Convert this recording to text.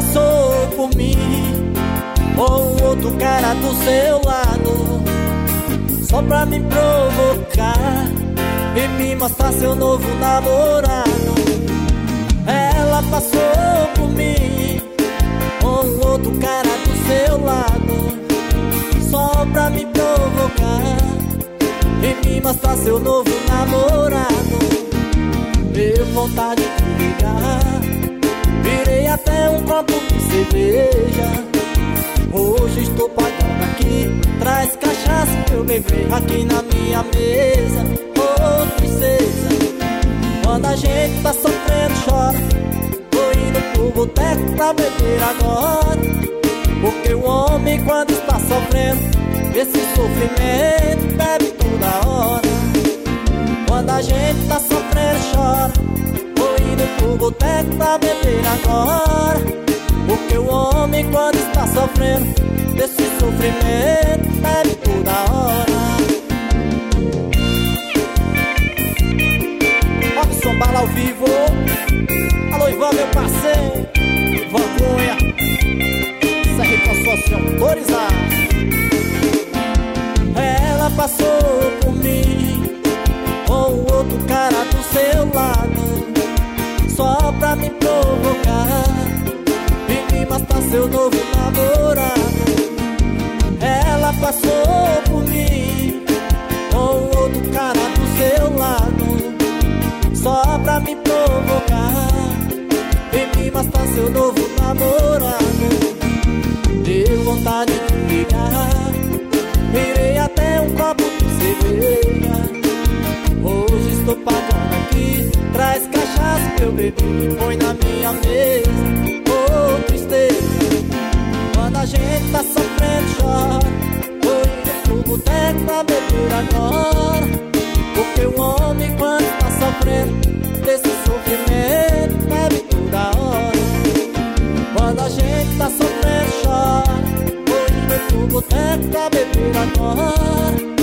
passou por mim, ou outro cara do seu lado, só pra me provocar e me mostrar seu novo namorado. Ela passou por mim, ou outro cara do seu lado, só pra me provocar e me mostrar seu novo namorado. Deu vontade de ligar, virei até um copo de cerveja. Hoje estou pagando aqui, traz cachaça pra eu beber aqui na minha mesa. Oh, tristeza, quando a gente tá sofrendo chora. Tô indo pro boteco pra beber agora, porque o homem quando está sofrendo esse sofrimento bebe toda hora. Quando a gente tá sofrendo chora. Tô indo pro boteco pra beber agora, porque o homem quando está sofrendo desse sofrimento bebe toda hora. Robson Bala ao vivo. Alô Ivan, meu parceiro Ivan Cunha, segue com sócio autorizado. Ela passou por mim, ou outro cara do seu lado, só pra me provocar e me mostrar seu novo namorado. Ela passou por mim, ou outro cara do seu lado, só pra me provocar e me mostrar seu novo namorado. Deu vontade de ligar, virei até um copo de cerveja. Hoje estou pagando aqui, traz cachaça pra eu beber e põe na minha mesa. Oh, tristeza, quando a gente tá sofrendo chora. Tô indo pro boteco pra beber agora, porque o homem quando tá sofrendo desse sofrimento bebe toda hora. Quando a gente tá sofrendo chora. Tô indo pro boteco pra beber agora,